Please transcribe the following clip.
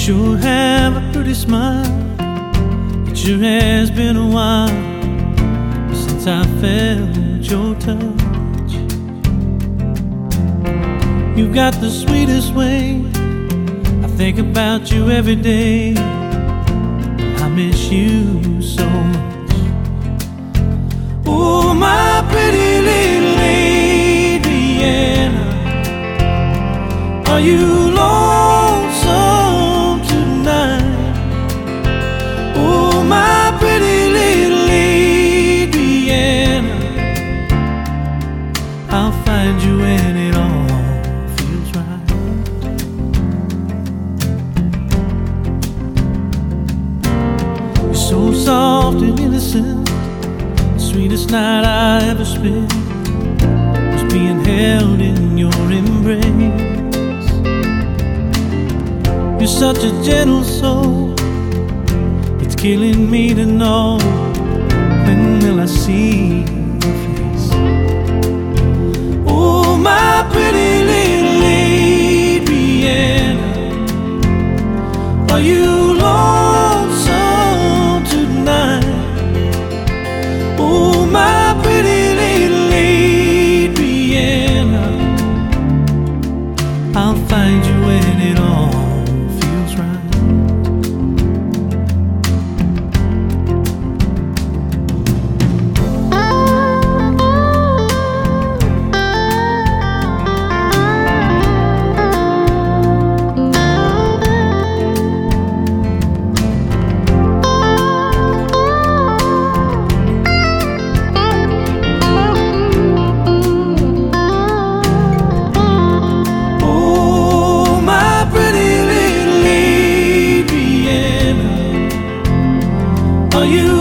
sure have a pretty smile. It sure has been a while since I felt your touch. You've got the sweetest way. I think about you every day. I miss you so much. Oh, my pretty little lady Anna, are you lonesome tonight? Oh, my pretty little lady Anna, I'll find you when it all feels right. You're so soft and innocent, the sweetest night I ever spent was being held in your embrace. You're such a gentle soul, it's killing me to know, when will I see your face? Oh, my pretty little lady Anna, are you lonesome tonight? Oh, my pretty little lady Anna, I'll find you when it all feels right. Are you